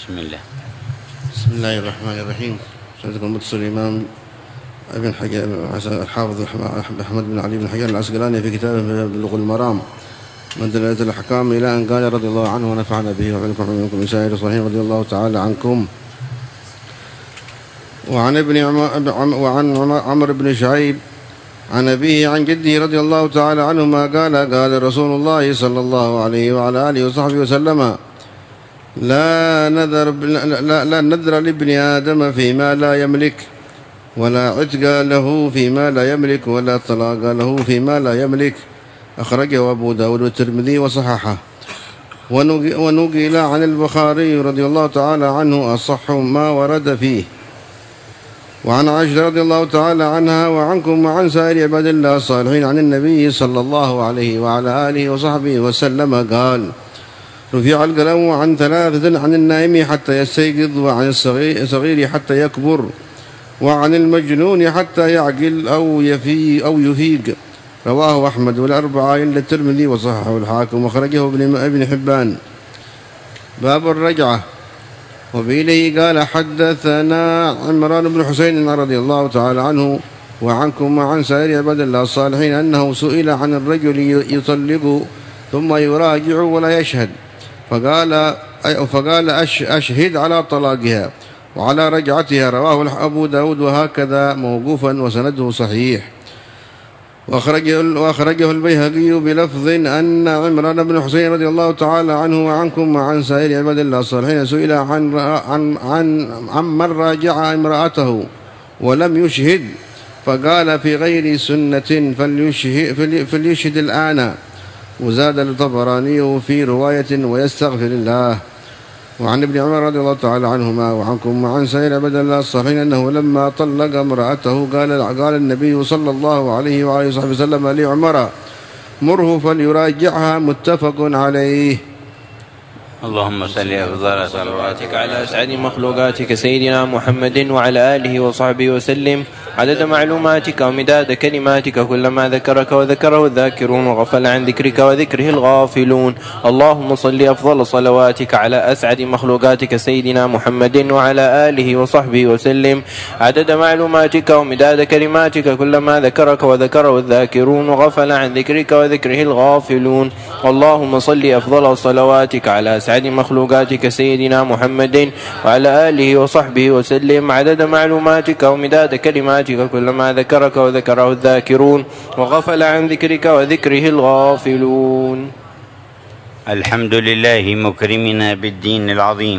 بسم الله. بسم الله الرحمن الرحيم. سيدكم المتصل الإمام ابن حجر الحافظ أحمد بن علي بن حجر العسقلاني في كتابه بلوغ المرام من دلالة الأحكام إلى أن قال رضي الله عنه ونفعنا به وعنكم ومنكم سائر الصالحين رضي الله تعالى عنكم. وعن عمرو بن شعيب عن أبيه عن جده رضي الله تعالى عنهما قال رسول الله صلى الله عليه وعلى آله وصحبه وسلم: لا نذر لابن آدم فيما لا يملك، ولا عتق له فيما لا يملك، ولا طلاق له فيما لا يملك. أخرجه أبو داود والترمذي وصححه. ونقل عن البخاري رضي الله تعالى عنه أصح ما ورد فيه. وعن عائشة رضي الله تعالى عنها وعنكم وعن سائر عباد الله الصالحين عن النبي صلى الله عليه وعلى آله وصحبه وسلم قال: رفع القلم عن ثلاثة: عن النائم حتى يستيقظ، وعن الصغير حتى يكبر، وعن المجنون حتى يعقل أو يفيق. رواه أحمد والأربعة إلا الترمذي وصححه الحاكم وخرجه ابن حبان. باب الرجعة. وبإليه قال: حدثنا عمران بن حسين رضي الله تعالى عنه وعنكم وعن سائر عباد الله الصالحين أنه سئل عن الرجل يطلق ثم يراجع ولا يشهد، فقال أشهد على طلاقها وعلى رجعتها. رواه أبو داود وهكذا موقوفا وسنده صحيح. وأخرجه البيهقي بلفظ أن عمران بن حسين رضي الله تعالى عنه وعنكم وعن سائر عباد الله الصالحين سئل عن من راجع امرأته ولم يشهد، فقال: في غير سنة فليشهد الآن. وزاد الطبراني في رواية: ويستغفر الله. وعن ابن عمر رضي الله تعالى عنهما وعنكم وعن سائر عباد الله الصالحين أنه لما طلق امرأته قال النبي صلى الله عليه وآله وصحبه وسلم لعمر: مره فليراجعها. متفق عليه. اللهم صل أفضل صلواتك على أسعد مخلوقاتك سيدنا محمد وعلى آله وصحبه وسلم عدد معلوماتك ومداد كلماتك، كلما ذكرك وذكره الذاكرون وغفل عن ذكرك وذكره الغافلون. اللهم صل أفضل صلواتك على أسعد مخلوقاتك سيدنا محمد وعلى آله وصحبه وسلم عدد معلوماتك ومداد كلماتك، كلما ذكرك وذكره الذاكرون وغفل عن ذكرك وذكره الغافلون. اللهم صل أفضل صلواتك على أسعد مخلوقاتك سيدنا محمد وعلى آله وصحبه وسلم عدد معلوماتك ومداد كلماتك، كلما ذكرك وذكره الذاكرون وغفل عن ذكرك وذكره الغافلون. الحمد لله مكرمنا بالدين العظيم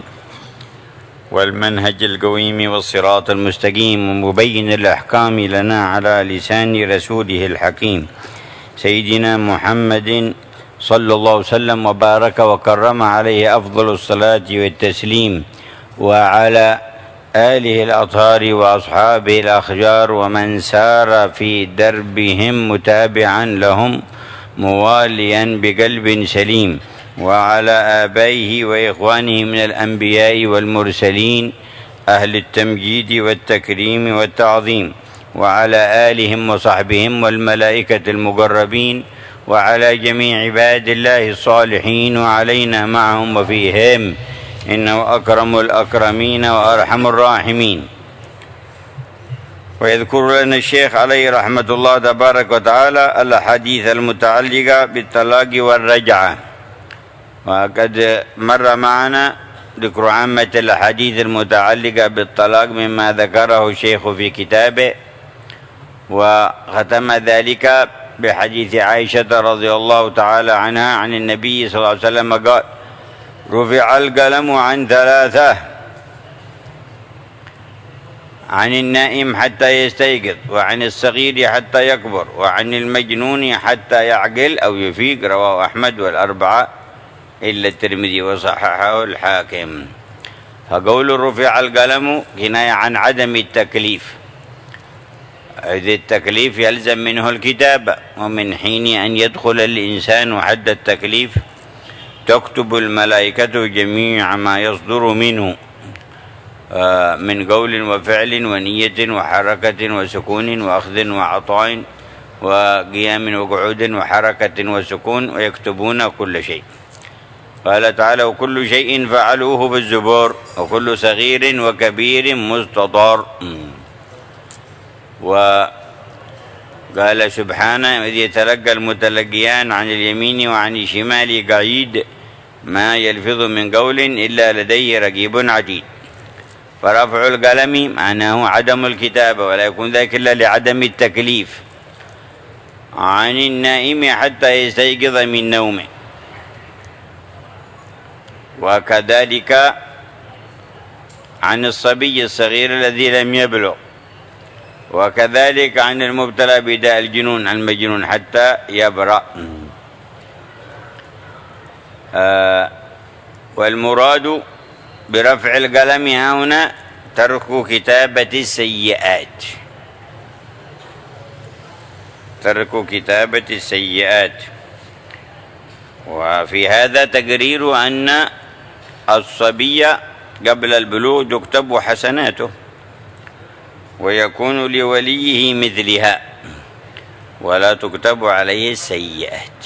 والمنهج القويم والصراط المستقيم ومبين الأحكام لنا على لسان رسوله الحكيم سيدنا محمد صلى الله وسلم وبارك وكرم عليه أفضل الصلاة والتسليم، وعلى آله الأطهار وأصحابه الأخيار ومن سار في دربهم متابعا لهم مواليا بقلب سليم، وعلى آبائه وإخوانه من الأنبياء والمرسلين أهل التمجيد والتكريم والتعظيم، وعلى آلهم وصحبهم والملائكة المقربين، وعلى جميع عباد الله الصالحين وعلينا معهم وفيهم، إنه أكرم الأكرمين وأرحم الراحمين. ويذكر لنا الشيخ عليه رحمة الله تبارك وتعالى الأحاديث المتعلقة بالطلاق والرجعة، وقد مر معنا ذكر عامة الأحاديث المتعلقة بالطلاق مما ذكره الشيخ في كتابه، وختم ذلك بحديث عائشة رضي الله تعالى عنها عن النبي صلى الله عليه وسلم قال: رفع القلم عن ثلاثة: عن النائم حتى يستيقظ، وعن الصغير حتى يكبر، وعن المجنون حتى يعقل أو يفيق. رواه أحمد والأربعة إلا الترمذي وصححه الحاكم. فقول رفع القلم كناية عن عدم التكليف، إذ التكليف يلزم منه الكتابة، ومن حين أن يدخل الإنسان حد التكليف تكتب الملائكة جميع ما يصدر منه من قول وفعل ونية وحركة وسكون وأخذ وعطاء وقيام وقعود وحركة وسكون، ويكتبون كل شيء. قال تعالى: وكل شيء فعلوه بالزبور وكل صغير وكبير مستطار. وقال سبحانه: إذ يتلقى المتلقيان عن اليمين وعن الشمال قعيد ما يلفظ من قول إلا لديه رقيب عتيد. فرفع القلم معناه عدم الكتابة، ولا يكون ذلك إلا لعدم التكليف. عن النائم حتى يستيقظ من نومه، وكذلك عن الصبي الصغير الذي لم يبلغ، وكذلك عن المبتلى بداء الجنون المجنون حتى يبرأ. والمراد برفع القلم هنا ترك كتابة السيئات، ترك كتابة السيئات. وفي هذا تقرير أن الصبي قبل البلوغ تكتب حسناته ويكون لوليه مثلها ولا تكتب عليه السيئات.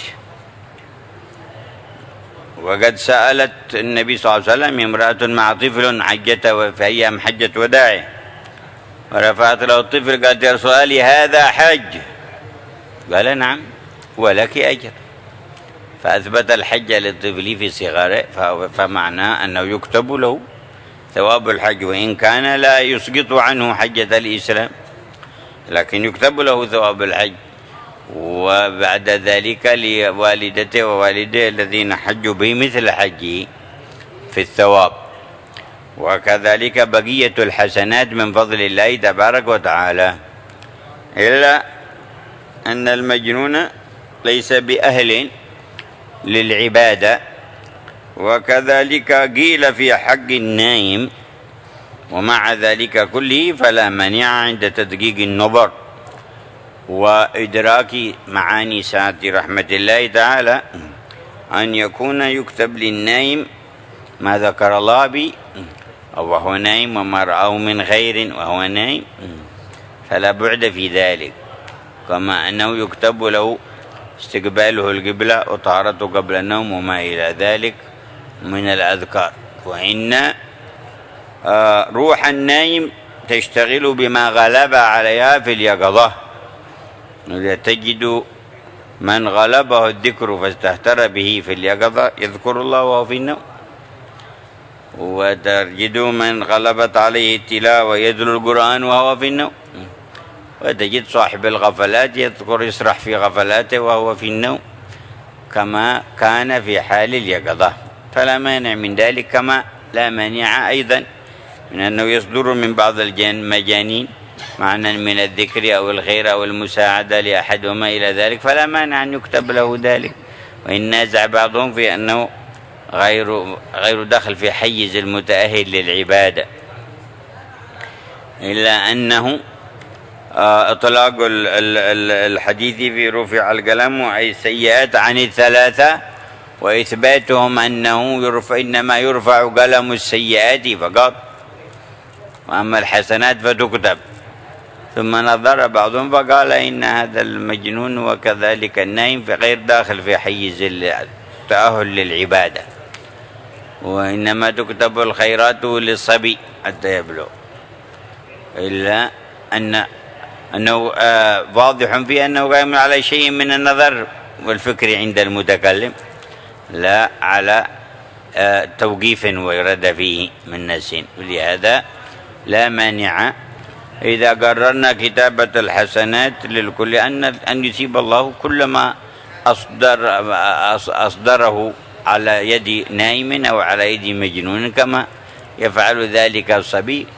وقد سألت النبي صلى الله عليه وسلم امرأة مع طفل حجة في أيام حجة وداعه، ورفعت له الطفل قالت: يا رسول الله هذا حج؟ قال: نعم ولك أجر. فأثبت الحج للطفل في صغره، فمعناه أنه يكتب له ثواب الحج، وإن كان لا يسقط عنه حجة الإسلام، لكن يكتب له ثواب الحج. وبعد ذلك لوالدته ووالده الذين حجوا به مثل حجه في الثواب. وكذلك بقية الحسنات من فضل الله تبارك وتعالى، إلا أن المجنون ليس بأهل للعبادة. وكذلك قيل في حق النائم: ومع ذلك كله فلا مانع عند تدقيق النظر وإدراك معاني سعة رحمة الله تعالى أن يكون يكتب للنائم ما ذكر الله به أو وهو نائم، وما رآه من خير وهو نائم، فلا بعد في ذلك. كما أنه يكتب له استقباله القبلة وطهارته قبل النوم وما إلى ذلك من الأذكار. وإن روح النائم تشتغل بما غلب عليها في اليقظة. إذا تجد من غلبه الذكر فاستهتر به في اليقظة يذكر الله وهو في النوم، وتجد من غلبت عليه التلاوة يتلو القرآن وهو في النوم، وتجد صاحب الغفلات يسرح في غفلاته وهو في النوم كما كان في حال اليقظة. فلا مانع من ذلك، كما لا مانع أيضا من أنه يصدر من بعض المجانين معنى من الذكر أو الخير أو المساعدة لأحد وما إلى ذلك، فلا مانع أن يكتب له ذلك. وإن نازع بعضهم في أنه غير دخل في حيز المتأهل للعبادة، إلا أنه إطلاق الحديث في رفع القلم أي السيئات عن الثلاثة، وإثباتهم أنه إنما يرفع قلم السيئات فقط، وأما الحسنات فتكتب. ثم نظر بعضهم فقال إن هذا المجنون وكذلك النائم غير داخل في حيز التأهل للعبادة، وإنما تكتب الخيرات للصبي حتى يبلغ. إلا أنه واضح في أنه قائم على شيء من النظر والفكر عند المتكلم، لا على توقيف ورد فيه من نفس. ولهذا لا مانع إذا قررنا كتابة الحسنات للكل أن يثيب الله كل ما أصدره على يد نائم أو على يد مجنون، كما يفعل ذلك الصبي.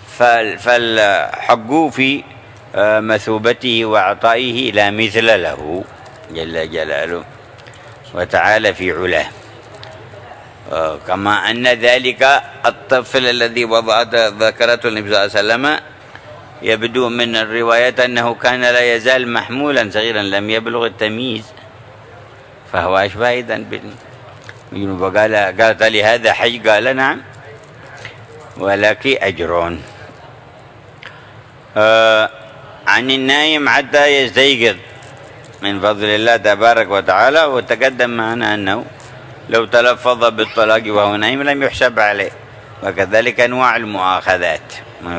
فالحق في مثوبته وعطائه لا مثل له جل جلاله وتعالى في علاه. كما أن ذلك الطفل الذي ذكرته النبي صلى الله عليه وسلم يبدو من الروايات أنه كان لا يزال محمولا صغيرا لم يبلغ التمييز، فهو أشبه أيضا قالت لي هذا حج؟ قال نعم ولك أجرون. عن النائم حتى يستيقظ من فضل الله تبارك وتعالى. وتقدم معنا أنه لو تلفظ بالطلاق وهو نائم لم يحسب عليه. وكذلك أنواع المؤاخذات.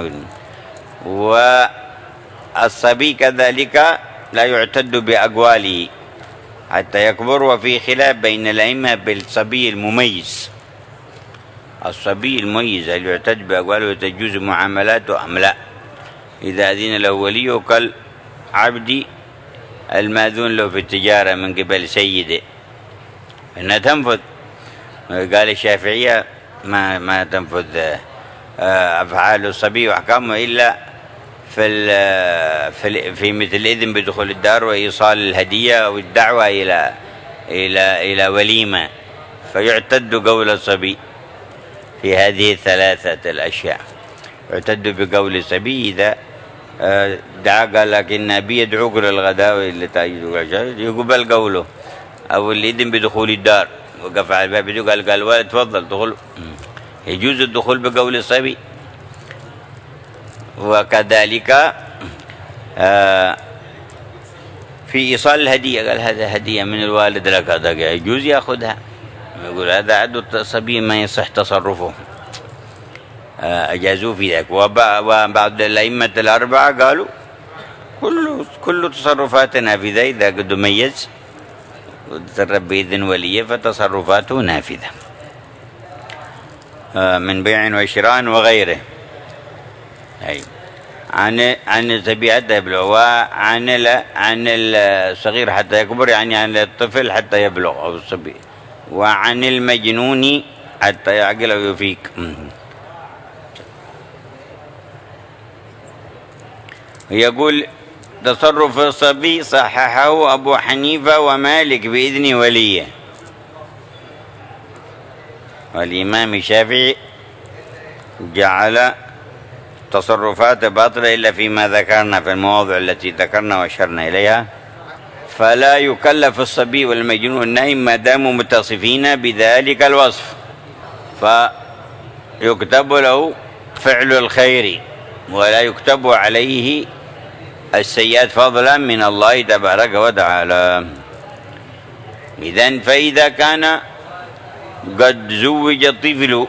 والصبي كذلك لا يعتد بأقواله حتى يكبر. وفي خلاف بين الأئمة بالصبي المميز. الصبي المميز هل يعتد بأقواله وتجوز معاملاته أم لا؟ إذا أذن له وليه كالعبد الماذون له في التجارة من قبل سيده إنها تنفذ. قال الشافعية ما تنفذ أفعال الصبي وأحكامه إلا في مثل الإذن بدخول الدار وإيصال الهدية والدعوة إلى وليمة، فيعتد قول الصبي في هذه الثلاثة الأشياء. يعتد بقول الصبي إذا دعا قال لكن أبي يدعوك للغداء وإلا يقبل قوله، أو الإذن بدخول الدار وقف على الباب قال الولد تفضل دخل، يجوز الدخول بقول الصبي. وكذلك في إيصال الهدية قال هذا هدية من الوالد لك، هذا يجوز يأخذها، يقول هذا عدو الصبي ما يصح تصرفه، أجازوا في ذلك. وبعض الأئمة الأربعة قالوا كل تصرفاتنا في ذلك إذا قد ميز وتصرف بإذن وليه فتصرفاته نافذة من بيع وشراء وغيره. أي عن الصبي حتى يبلغ، وعن الصغير حتى يكبر، يعني عن الطفل حتى يبلغ أو الصبي، وعن المجنون حتى يعقل ويفيق. يقول تصرف الصبي صححه أبو حنيفة ومالك بإذن وليه، والإمام الشافعي جعل تصرفات باطلة إلا فيما ذكرنا في المواضع التي ذكرنا وأشرنا إليها. فلا يكلف الصبي والمجنون النائم ما داموا متصفين بذلك الوصف، فيكتب له فعل الخير ولا يكتب عليه السيئات فضلا من الله تبارك وتعالى. إذن فإذا كان قد زوج الطفل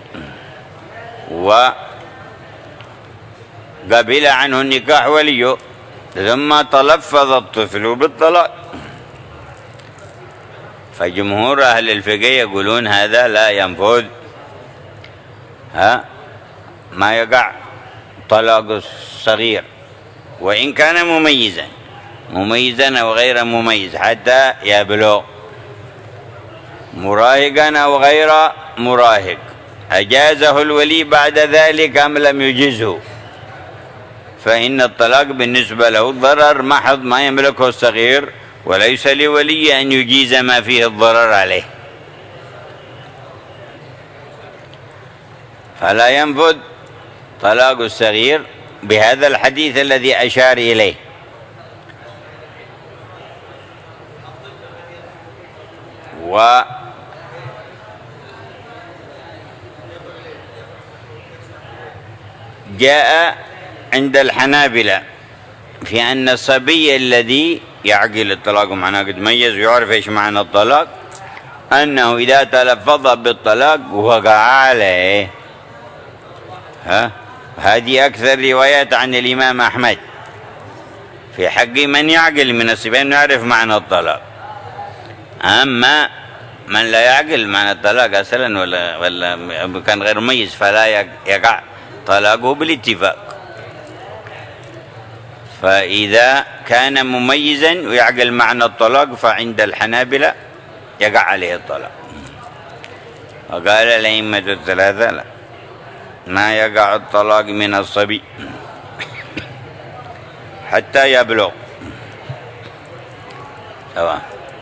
وقبل عنه النكاح وليه ثم تلفظ الطفل بالطلاق، فجمهور أهل الفقه يقولون هذا لا ينفذ، ما يقع طلاق الصغير وإن كان مميزا أو غير مميز حتى يبلغ، مراهقا أو غير مراهق، أجازه الولي بعد ذلك أم لم يجزه، فإن الطلاق بالنسبة له ضرر محض ما يملكه الصغير، وليس لولي أن يجيز ما فيه الضرر عليه. فلا ينفذ طلاق الصغير بهذا الحديث الذي أشار إليه. وجاء عند الحنابلة في أن الصبي الذي يعقل الطلاق معناه قد ميز ويعرف إيش معنى الطلاق، أنه إذا تلفظ بالطلاق وقع عليه. هذه أكثر روايات عن الإمام أحمد في حق من يعقل من الصبيان يعرف معنى الطلاق. أما من لا يعقل معنى الطلاق أصلا ولا كان غير مميز فلا يقع طلاقه بالاتفاق. فإذا كان مميزا ويعقل معنى الطلاق فعند الحنابلة يقع عليه الطلاق. وقال الأئمة الثلاثة لا، ما يقع الطلاق من الصبي حتى يبلغ سواء.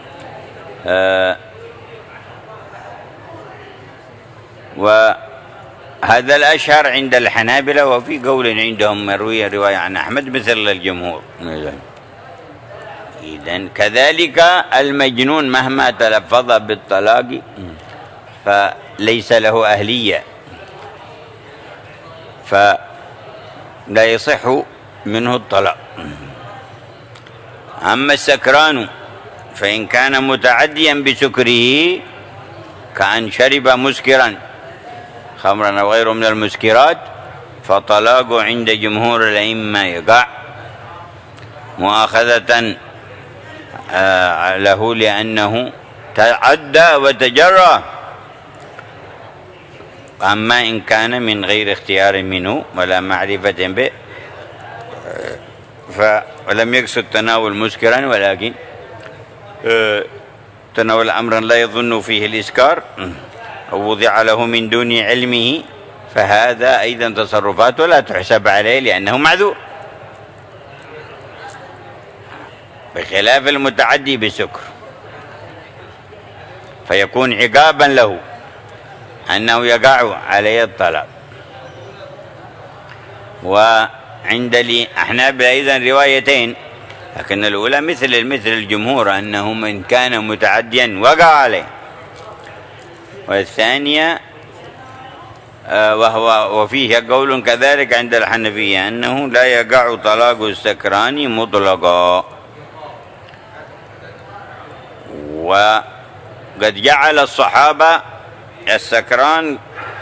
وهذا الأشهر عند الحنابلة، وفي قول عندهم مروية رواية عن أحمد مثل الجمهور. إذن كذلك المجنون مهما تلفظ بالطلاق فليس له أهلية، فلا يصح منه الطلاق. أما السكران فإن كان متعديا بسكره كأن شرب مسكرا خمرا أو غيره من المسكرات، فطلاقه عند جمهور الأئمة يقع مؤاخذة له لأنه تعدى وتجرى. أما إن كان من غير اختيار منه ولا معرفة به ولم يقصد تناول مسكرا، ولكن تناول أمرا لا يظن فيه الإسكار أو وضع له من دون علمه، فهذا أيضا تصرفاته لا تحسب عليه لأنه معذور، بخلاف المتعدي بالسكر فيكون عقابا له أنه يقع عليه الطلاق. وعند الأحناف أيضا روايتين، لكن الأولى مثل الجمهور أنه من كان متعديا وقع عليه، والثانية وفيه قول كذلك عند الحنفية أنه لا يقع طلاق السكران مطلقا. وقد جعل الصحابة السكران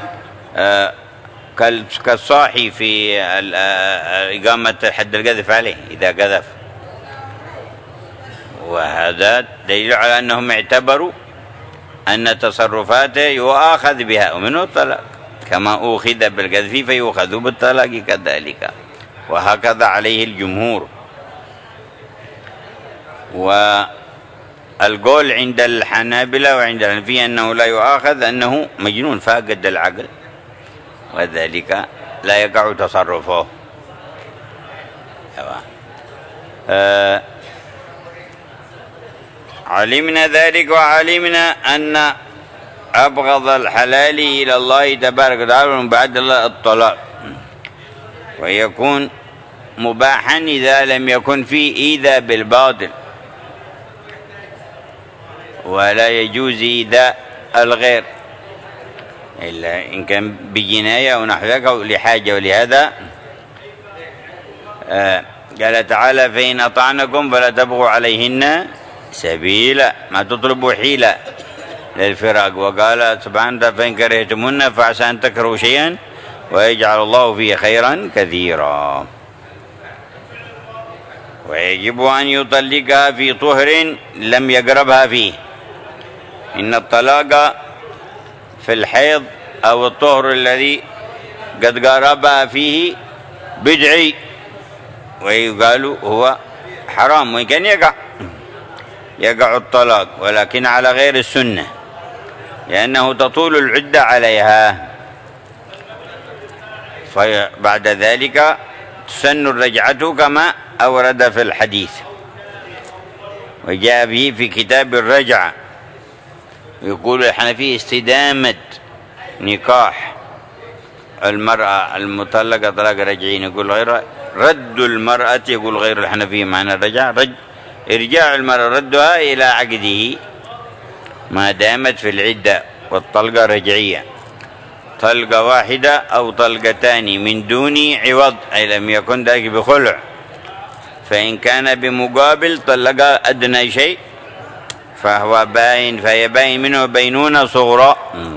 كالصاحي في إقامة حد القذف عليه إذا قذف، وهذا دليل على أنهم اعتبروا أن تصرفاته يؤاخذ بها ومنه الطلاق، كما أوخذ بالقذف فيؤخذ بالطلاق كذلك، وهكذا عليه الجمهور. والقول عند الحنابلة وعند الحنفية أنه لا يؤاخذ أنه مجنون فاقد العقل، وذلك لا يقع تصرفه. علمنا ذلك، وعلمنا أن أبغض الحلال إلى الله تبارك وتعالى من بعد الله الطلاق، ويكون مباحا إذا لم يكن فيه إيذاء بالباطل، ولا يجوز إيذاء الغير إلا إن كان بجناية أو نحو ذلك أو لحاجة. ولهذا قال تعالى: فإن أطعنكم فلا تبغوا عليهن سبيلا، ما تطلبوا حيلة للفراق. وقال سبحانه: فإن كرهتموهن فعسى أن تكرهوا شيئا ويجعل الله فيه خيرا كثيرا. ويجب أن يطلقها في طهر لم يقربها فيه. إن الطلاق في الحيض أو الطهر الذي قد قاربها فيه بدعي، ويقال هو حرام، وإن كان يقع الطلاق ولكن على غير السنة، لأنه تطول العدة عليها، فبعد ذلك تسن الرجعة كما أورد في الحديث، وجاء به في كتاب الرجعة. يقول الحنفي: استدامة نكاح المرأة المطلقة طلاق رجعين، يقول غير رد المرأة، يقول غير الحنفي معنى الرجعة إرجاع المرأة، ردها إلى عقده ما دامت في العدة، والطلقة رجعية طلقة واحدة أو طلقتان من دون عوض، أي لم يكن ذلك بخلع. فإن كان بمقابل طلق أدنى شيء فهو باين، فهي باين منه بينونة صغرى،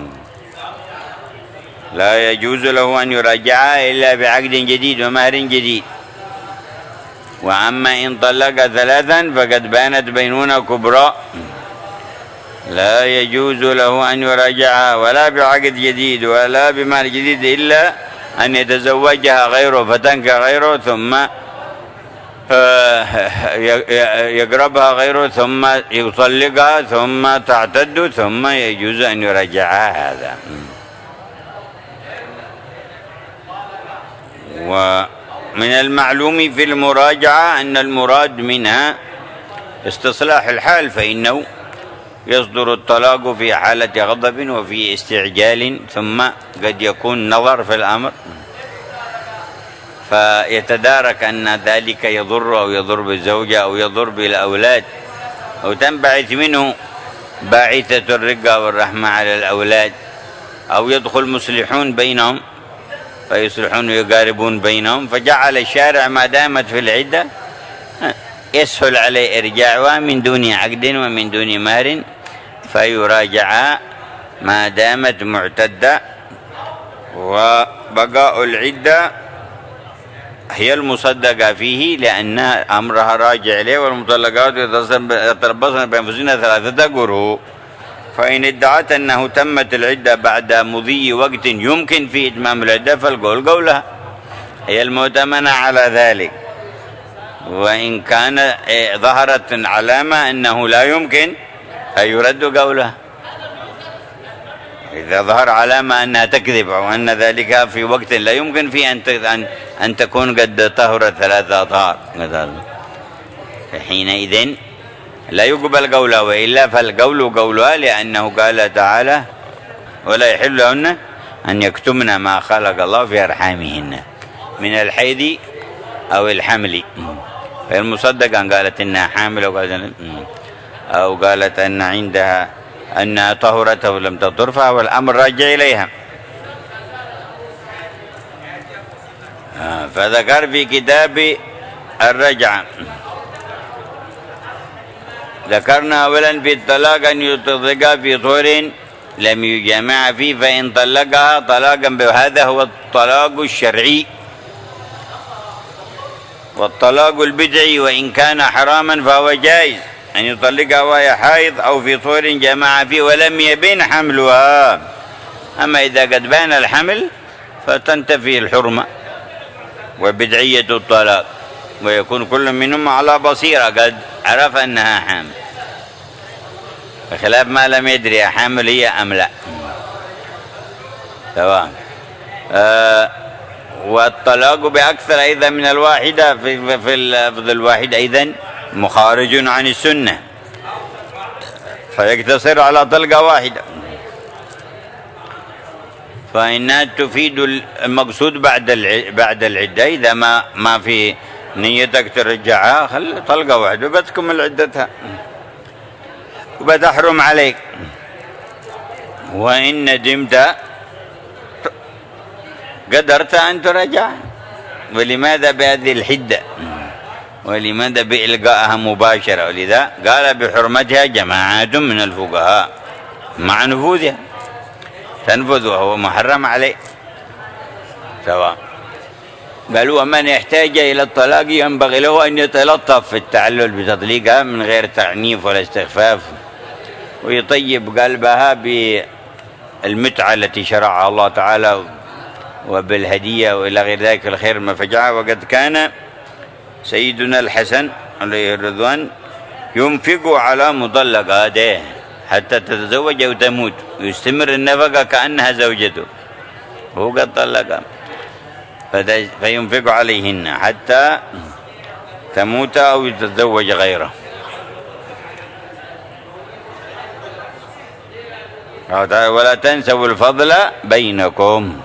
لا يجوز له أن يراجعها إلا بعقد جديد ومهر جديد. وأما إن طلق ثلاثا فقد بانت بينونة كبرى، لا يجوز له أن يراجعها ولا بعقد جديد ولا بمهر جديد، إلا أن يتزوجها غيره فتنكح غيره ثم يقربها غيره ثم يطلقها ثم تعتد ثم يجوز أن يراجعها. هذا. ومن المعلوم في المراجعة أن المراد منها استصلاح الحال، فإنه يصدر الطلاق في حالة غضب وفي استعجال، ثم قد يكون نظر في الأمر فيتدارك أن ذلك يضر أو يضر بالزوجة أو يضر بالأولاد، أو تنبعث منه باعثة الرقة والرحمة على الأولاد، أو يدخل مصلحون بينهم فيصلحون ويقاربون بينهم، فجعل الشارع ما دامت في العدة يسهل عليه إرجاعها من دون عقد ومن دون مهر، فيراجع ما دامت معتدة، وبقاء العدة هي المصدقة فيه لأن أمرها راجع إليه، والمطلقات يتربصن بأنفسهن 3 قروء. فإن ادعت أنه تمت العدة بعد مضي وقت يمكن في إتمام العدة فالقول قولها، هي المؤتمنة على ذلك. وإن كان ظهرت علامة أنه لا يمكن فيرد قولها، إذا ظهر علامة أنها تكذب أو أن ذلك في وقت لا يمكن فيه أن تكون قد طهرت 3 أطهار، حينئذ لا يقبل قولها، وإلا فالقول قولها، لأنه قال تعالى: ولا يحل لهن أن يكتمن ما خلق الله في أرحامهن من الحيض أو الحمل. فالمصدق أن قالت إنها حامل، أو قالت أن عندها أنها طهرت أو لم تطهر، فهو الأمر راجع إليها. فذكر في كتاب الرجعة، ذكرنا أولا في الطلاق أن يطلقها في طهر لم يجامع فيه، فإن طلقها طلاقا بهذا هو الطلاق الشرعي. والطلاق البدعي وإن كان حراما فهو جائز أن يطلقها وهي حائض أو في طهر جمع فيه ولم يبين حملها. أما إذا قد بان الحمل فتنتفي الحرمة وبدعية الطلاق، ويكون كل منهم على بصيرة قد عرف أنها حامل، بخلاف ما لم يدري حامل هي أم لا. تمام. والطلاق بأكثر أيضا من الواحدة، في اللفظ الواحد أيضا مخارج عن السنة، فيقتصر على طلقة واحدة، فإنها تفيد المقصود بعد العدة. إذا ما في نيتك ترجعها خلي طلقة واحدة بتكمل عدتها وبتحرم عليك. وإن ندمت قدرت أن ترجع. ولماذا بهذه الحدة؟ ولماذا بإلقائها مباشرة؟ ولذا قال بحرمتها جماعات من الفقهاء مع نفوذها، تنفذ وهو محرم عليه سواء. بل ومن يحتاج إلى الطلاق ينبغي له أن يتلطف في التعلل بتطليقها من غير تعنيف ولا استخفاف، ويطيب قلبها بالمتعة التي شرعها الله تعالى وبالهدية وإلى غير ذلك الخير ما فجعه. وقد كان سيدنا الحسن عليه الرضوان ينفق على مطلقاته حتى تتزوج أو تموت، ويستمر النفقة كأنها زوجته، هو قد طلقها فينفق عليهن حتى تموت أو يتزوج غيره. ولا تنسوا الفضل بينكم.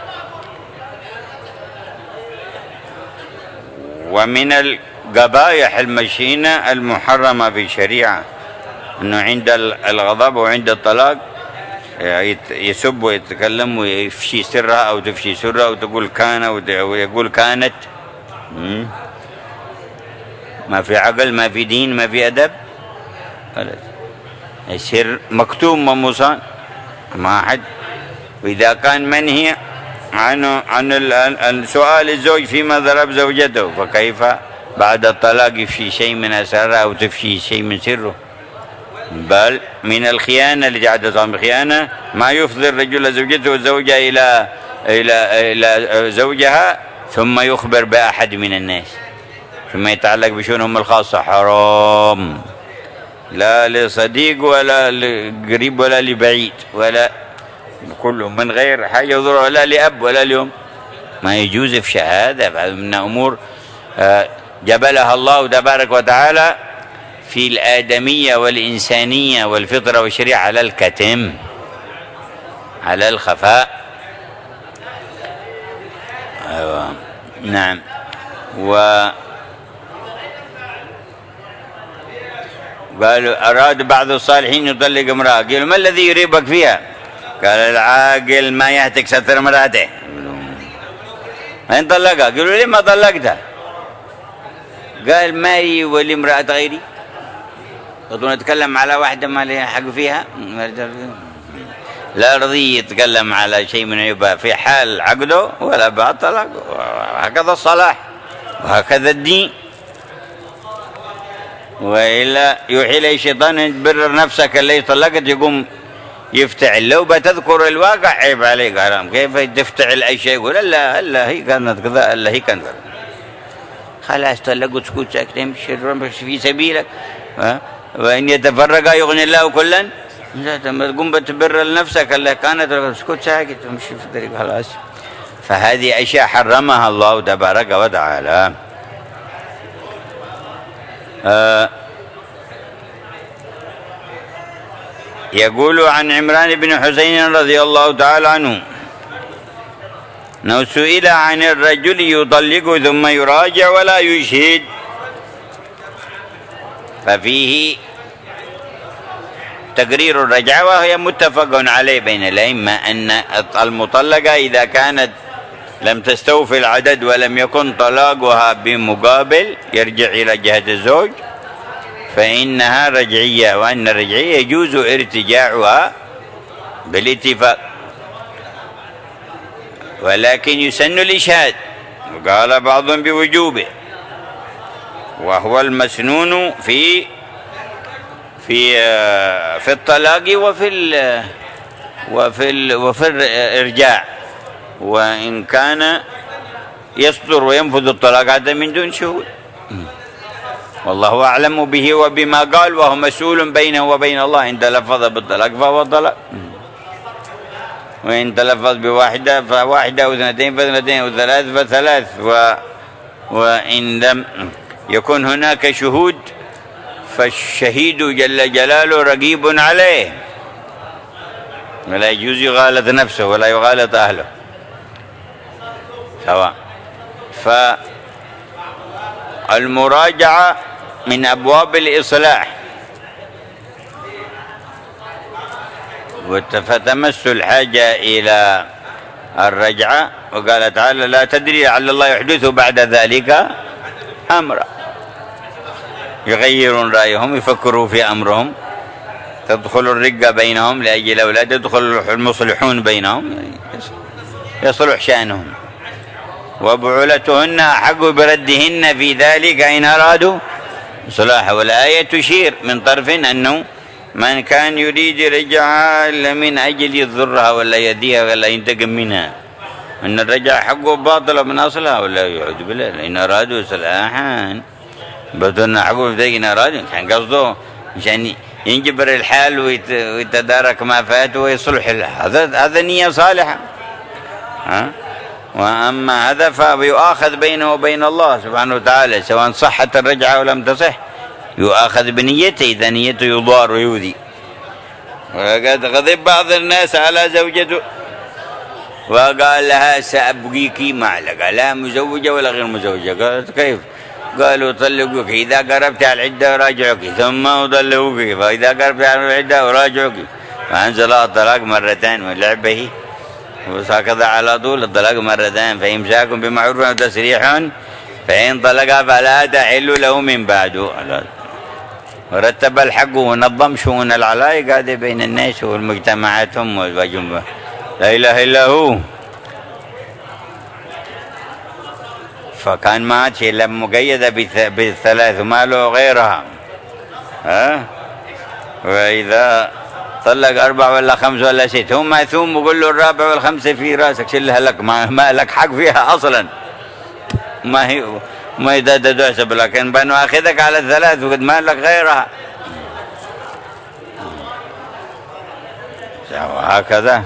ومن القبائح المشينة المحرمة في الشريعة أنه عند الغضب وعند الطلاق يسب ويتكلم ويفشي سرها أو تفشي سرها أو تقول كان ويقول كانت. ما في عقل، ما في دين، ما في أدب. السر مكتوم ومصان ما أحد. وإذا كان منهي عن سؤال الزوج فيما ضرب زوجته، فكيف بعد الطلاق يفشي شيء من أسرارها أو تفشي شيء من سره؟ بل من الخيانة التي عدت عن الخيانة ما يفضي الرجل زوجته والزوجة إلى زوجها ثم يخبر بأحد من الناس ثم يتعلق بشؤونهم الخاصة. حرام، لا لصديق ولا لقريب ولا لبعيد ولا كله من غير حاجة يضر، ولا لأب ولا لأم. ما يجوز في شهادة من أمور جبلها الله تبارك وتعالى في الآدمية والإنسانية والفطرة والشريعة على الكتم، على الخفاء. أيوة. نعم. قالوا أراد بعض الصالحين يطلق امرأة، قالوا ما الذي يريبك فيها؟ قال العاقل ما يهتك ستر امرأته. وين طلقها؟ قالوا ليه ما طلقتها؟ قال مالي ولي امرأة غيري. قلت نتكلم على واحدة ما لها حق فيها. لا رضي يتكلم على شيء من عيوبها في حال عقده ولا بعد طلاق. هكذا الصلاح وهكذا الدين. وإلا يوحي إليه الشيطان تبرر نفسك اللي طلقت يقوم يفتعل. لو بتذكر الواقع عيب عليك حرام. كيف تفتعل أي شيء يقول لا هي كانت كذا لا هي كانت كذا. خلاص طلقوا تسكت ساكت امشي في سبيلك. وإن يتفرقا يغني الله كلا. لما تقوم بتبرر لنفسك اللي كانت تسكت ساكت امشي في الطريق خلاص. فهذه أشياء حرمها الله تبارك وتعالى. يقول عن عمران بن حسين رضي الله تعالى عنه أنه سئل عن الرجل يطلق ثم يراجع ولا يشهد، ففيه تقرير الرجعة، وهي متفق عليه بين الأئمة أن المطلقة إذا كانت لم تستوفي العدد ولم يكن طلاقها بمقابل يرجع إلى جهة الزوج فإنها رجعية، وأن الرجعية يجوز ارتجاعها بالاتفاق، ولكن يسن الإشهاد، وقال بعضهم بوجوبه، وهو المسنون في الطلاق وفي الإرجاع، وإن كان يصدر وينفذ الطلاق هذا من دون شهود. والله أعلم به وبما قال، وهو مسؤول بينه وبين الله. إن تلفظ بالطلاق فهو طلاق، وإن تلفظ بواحدة فواحدة، واثنتين فاثنتين، وثلاث فثلاث، وإن لم يكن هناك شهود فالشهيد جل جلاله رقيب عليه، ولا يجوز يغالط نفسه ولا يغالط أهله سواء. فالمراجعة من أبواب الإصلاح، فتمس الحاجة إلى الرجعة، وقال تعالى لا تدري لعل الله يحدث بعد ذلك أمرا، يغيرون رأيهم، يفكروا في أمرهم، تدخل الرقة بينهم لأجل الأولاد، يدخل المصلحون بينهم يصلح شأنهم، وبعولتهن أحق بردهن في ذلك إن أرادوا إصلاحا. والآية تشير من طرف أنه من كان يريد رجعها إلا من أجل يضرها ولا يديها ولا ينتقم منها، أن الرجع حقه باطل من أصلها ولا يعود بالله. إن أرادوا إصلاحا بدنا حقه في إن أرادوا، كان قصده مشان ينجبر الحال ويتدارك ما فات ويصلح، هذا نية صالحة. وأما هذا فيؤاخذ بينه وبين الله سبحانه وتعالى، سواء صحت الرجعة أو لم تصح يؤاخذ بنيته، إذا نيته يضار ويؤذي. وقد غضب بعض الناس على زوجته وقال لها سأبقيك معلقة، لا مزوجة ولا غير مزوجة. قالت كيف؟ قالوا طلقوك إذا قربت على العدة وراجعوك، ثم أطلقوك فإذا قربت على العدة وراجعوك. فأنزل الطلاق مرتين، واللعبة وهكذا على طول الطلاق مرتين، فإمساك بمعروف وتسريح فإن طلقها فلا تحل له من بعده. ورتب الحق ونظم شؤون العلاقة بين الناس والمجتمعاتهم والجنبة، لا إله إلا هو. فكان ما شيء مقيدة بالثلاث وما له غيرها. وإذا طلق 4 ولا 5 ولا 6 هو معثوم، وقول له الرابع والخمسة في راسك شلها لك، ما لك حق فيها أصلا، ما يداد تحسب، لكن بأنه أخذك على الثلاث وقد ما لك غيرها. وهكذا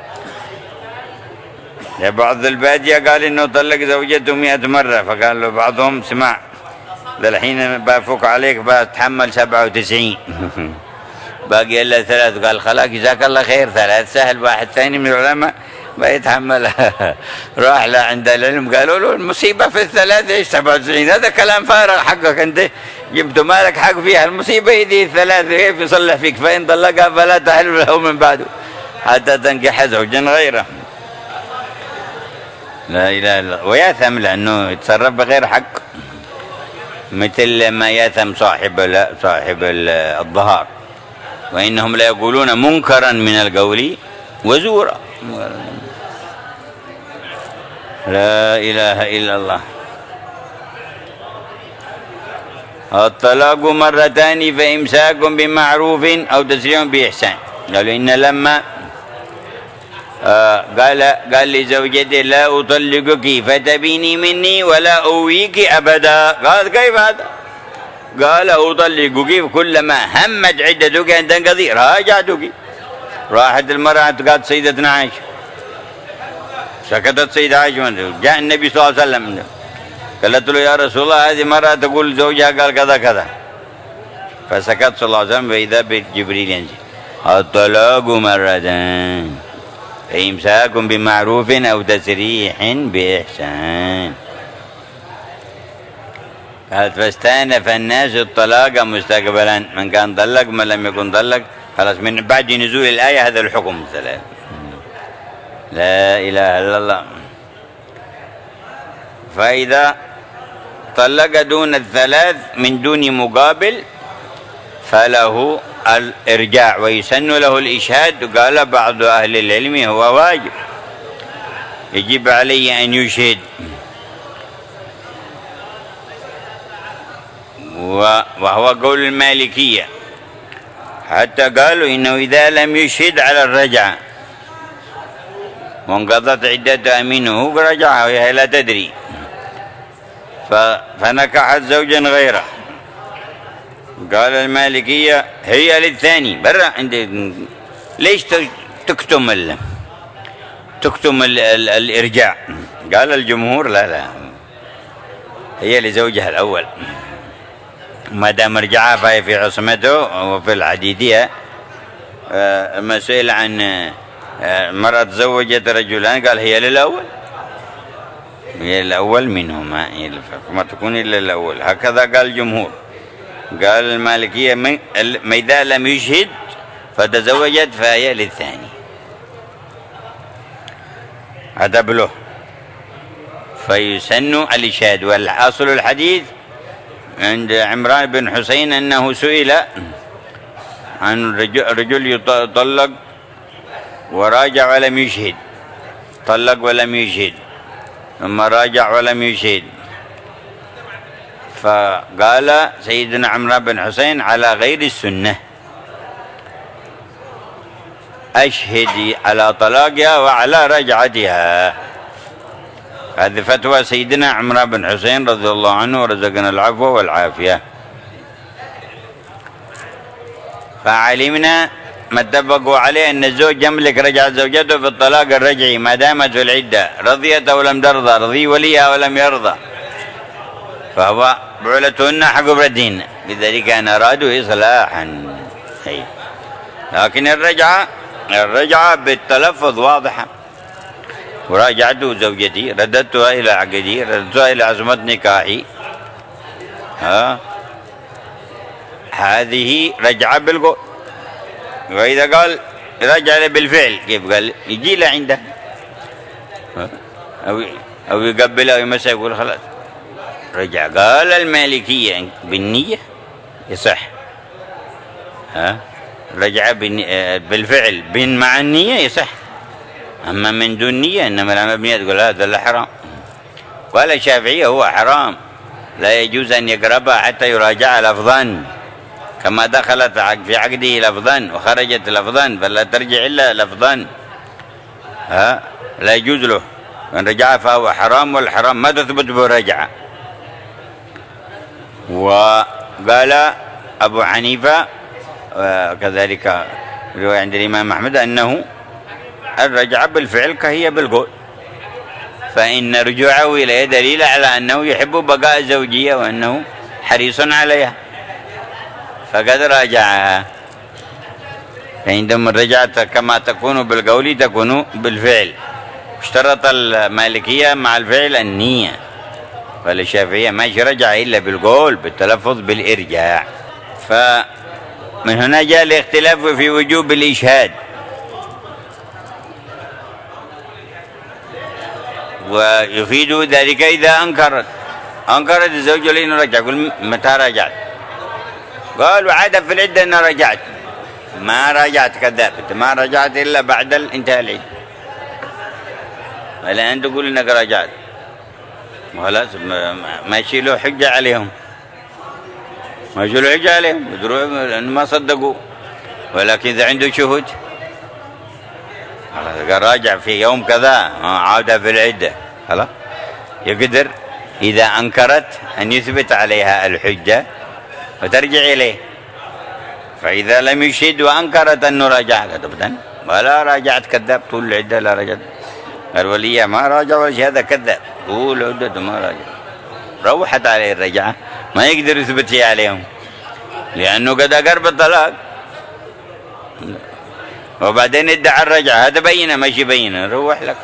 بعض البادية قال إنه طلق زوجته 100 مرة، فقال له بعضهم اسمع للحين بافوك عليك بتحمل 97 باقي إلا 3. قال خلاص جزاك الله خير، 3 سهل. واحد ثاني من العلماء بيتحملها راح له عند العلم قالوا له المصيبة في ال3 ايش 97؟ هذا كلام فارغ، حقك انت جبت مالك حق فيها، المصيبة هي 3 كيف يصلح فيك؟ فإن طلقها فلا تحل له من بعده حتى تنكح زوجا غيره. لا إله إلا الله. ويأثم لأنه يتصرف بغير حق، مثل ما يأثم صاحب الظهار، وإنهم لا يقولون منكرا من القول وزورا. لا إله إلا الله. الطلاق مرتان فإمساك بمعروف أو تسريح بإحسان. قالوا إن لما قال لزوجته لا أطلقك فتبيني مني ولا أويك أبدا. قال كيف هذا؟ قال أطلقك كلما همت عدتك أن تنقضي راجعتك. راحت المرأة قالت سيدتنا عائشة، سكتت سيدة عائشة، جاء النبي صلى الله عليه وسلم قالت له يا رسول الله هذه مرأة تقول زوجها قال كذا كذا، فسكت صلى الله عليه وسلم فإذا بجبريل ينزل الطلاق مرتان فإمساك بمعروف أو تسريح بإحسان. قالت فاستأنف الناس الطلاق مستقبلا، من كان طلق من لم يكن طلق خلاص من بعد نزول الآية هذا الحكم الثلاث. لا إله إلا الله. فإذا طلق دون الثلاث من دون مقابل فله الإرجاع ويسن له الإشهاد. قال بعض أهل العلم هو واجب، يجب عليه أن يشهد، وهو قول المالكية، حتى قالوا إنه إذا لم يشهد على الرجعة وانقضت عدتها منه رجعها وهي لا تدري فنكحت زوجا غيره. قال المالكية هي للثاني برا ليش تكتم الإرجاع؟ قال الجمهور لا هي لزوجها الأول ما دام رجعها فهي في عصمته. وفي الحديثية مسئلة عن مرأة تزوجت رجلان قال هي للأول، هي الأول منهما ما تكون إلا الأول، هكذا قال الجمهور. قال المالكية ما إذا لم يشهد فتزوجت فهي للثاني أدب له فيسن الإشهاد. والأصل الحديث عند عمران بن حسين أنه سئل عن رجل يطلق وراجع ولم يشهد، طلق ولم يشهد ثم راجع ولم يشهد، فقال سيدنا عمران بن حسين على غير السنة، أشهدي على طلاقها وعلى رجعتها. هذه فتوى سيدنا عمران بن حسين رضي الله عنه ورزقنا العفو والعافية. فعلمنا ما اتفقوا عليه أن الزوج يملك رجعة زوجته في الطلاق الرجعي ما دامت في العدة، رضيت أو لم ترضى، رضي وليها ولم يرضى، فهو بعولتهن حق بردهن، لذلك أن أرادوا إصلاحا. لكن الرجعة بالتلفظ واضحة، وراجعته زوجتي، رددتها إلى عقدي، رددتها إلى عصمة نكاحي، هذه رجعة بالقول. وإذا قال رجع بالفعل كيف قال يجي له عنده أو يقبله أو يمسه يقول خلاص رجع. قال المالكية بالنية يصح، رجع بالفعل مع النية يصح، أما من دون نية إنما العمل بالنية تقول هذا لا حرام. قال الشافعية هو حرام، لا يجوز أن يقربها حتى يراجع لفظا، كما دخلت في عقده لفظا وخرجت لفظا فلا ترجع إلا لفظا، لا يجوز له من رجع فهو حرام، والحرام ما تثبت به رجعة. وقال أبو حنيفة كذلك رواية عند الإمام أحمد أنه الرجعة بالفعل كهي بالقول، فإن رجوعه إليه دليل على أنه يحب بقاء الزوجية وأنه حريص عليها فقد راجعها. فعندما رجعت كما تكون بالقول تكون بالفعل. اشترط المالكية مع الفعل النية، والشافعية ما رجع إلا بالقول بالتلفظ بالإرجاع. فمن هنا جاء الاختلاف في وجوب الإشهاد. ويفيد ذلك إذا أنكرت الزوج لأنه رجع، يقول متى رجعت؟ قال وعاد في العدة أنا رجعت، ما راجعت كذاب، أنت ما راجعت إلا بعد انتهاء العدة. الآن تقول إنك راجعت، خلاص ما يشيلوا حجة عليهم، ما يشيلوا حجة عليهم، يدروا لأن ما صدقوا. ولكن إذا عنده شهود قال راجع في يوم كذا عادة في العدة، خلاص يقدر إذا أنكرت أن يثبت عليها الحجة وترجع إليه. فإذا لم يشهد وأنكرت أنه راجع أبدا ولا راجعت كذاب طول العدة، لا رجعت. الولية ما راجع ولا شيء، هذا كذاب طول عدته ما راجع، روحت عليه الرجعة، ما يقدر يثبت شيء عليهم لأنه قد أقر بالطلاق وبعدين ادعى الرجعة، هذا بينة ماشي بينة، روح لك.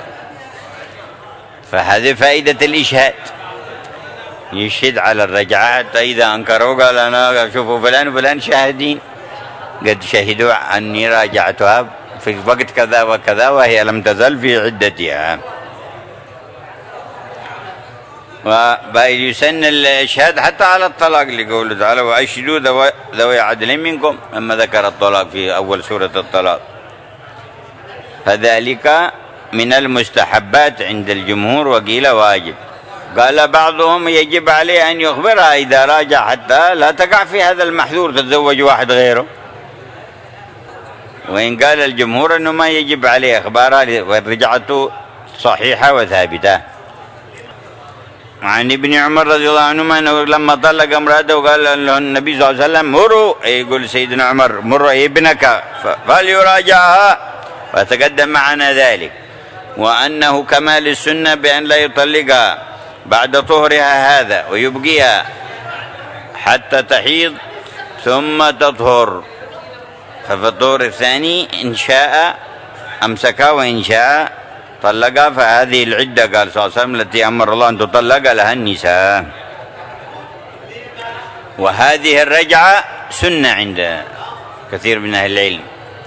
فهذه فائدة الإشهاد، يشهد على الرجعة حتى إذا أنكروا قال أنا شوفوا فلان وفلان شاهدين قد شهدوا أني راجعتها في وقت كذا وكذا وهي لم تزل في عدتها. ويسن الإشهاد حتى على الطلاق لقوله تعالى وأشهدوا ذوي عدل منكم، أما ذكر الطلاق في أول سورة الطلاق. فذلك من المستحبات عند الجمهور وقيل واجب. قال بعضهم يجب عليه أن يخبرها إذا راجع حتى لا تقع في هذا المحذور تتزوج واحد غيره، وإن قال الجمهور أنه ما يجب عليه إخبارها والرجعة صحيحة وثابتة. عن ابن عمر رضي الله عنهما أنه لما طلق امرأته وقال له النبي صلى الله عليه وسلم مروا، يقول سيدنا عمر مر ابنك فليراجعها، وتقدم معنا ذلك، وأنه كمال السنة بأن لا يطلقها بعد طهرها هذا ويبقيها حتى تحيض ثم تطهر، ففي الطهر الثاني إن شاء أمسكها وإن شاء طلقها. فهذه العدة قال صلى الله عليه وسلم التي أمر الله أن تطلق لها النساء. وهذه الرجعة سنة عند كثير من أهل العلم.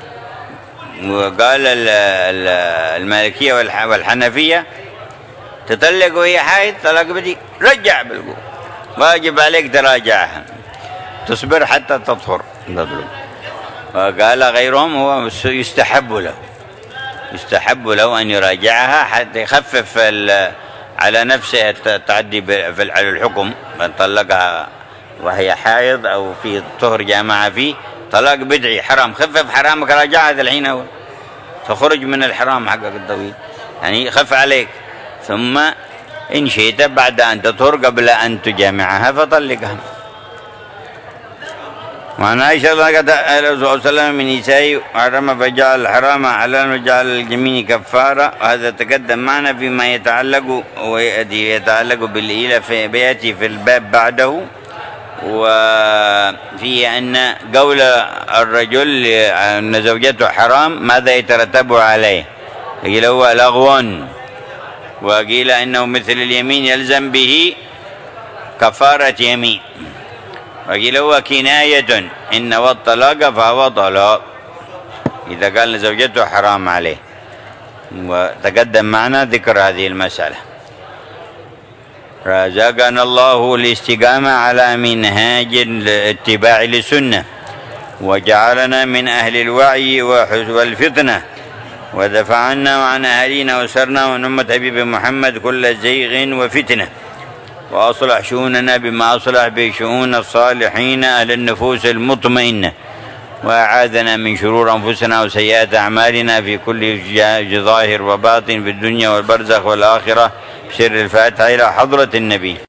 وقال المالكية والحنفية تطلق وهي حائض طلاق بدي رجع بالقوة، واجب عليك تراجعها، تصبر حتى تطهر. وقال غيرهم هو يستحب له أن يراجعها حتى يخفف على نفسه التعدي على الحكم، من طلقها وهي حائض أو في طهر جامعة فيه طلاق بدعي حرام، خفف حرامك راجعها الحين أول تخرج من الحرام حقك الطويل، يعني خف عليك. ثم إن شئت بعد أن تطهر قبل أن تجامعها فطلقها. وعن عائشة رضي الله عنها وسلم من نسائه حرم فجعل الحرام حلالا وجعل الجميع كفارة، وهذا تقدم معنا فيما يتعلق بالإيلة بيأتي في الباب بعده. وفيه أن قول الرجل أن زوجته حرام ماذا يترتب عليه؟ قيل هو لغو، وقيل إنه مثل اليمين يلزم به كفارة يمين، وقيل هو كناية إن والطلاق فهو طلاق إذا قال زوجته حرام عليه. وتقدم معنا ذكر هذه المسألة. رزقنا الله الاستقامة على منهاج الاتباع للسنة، وجعلنا من أهل الوعي والفتنة، ودفع عنا وعن أهالينا وسرنا ونمة حبيب محمد كل زيغ وفتنة، وأصلح شؤوننا بما أصلح به شؤون الصالحين أهل النفوس المطمئنة، وأعاذنا من شرور أنفسنا وسيئات أعمالنا في كل ظاهر وباطن في الدنيا والبرزخ والآخرة. بسر الفاتحة إلى حضرة النبي.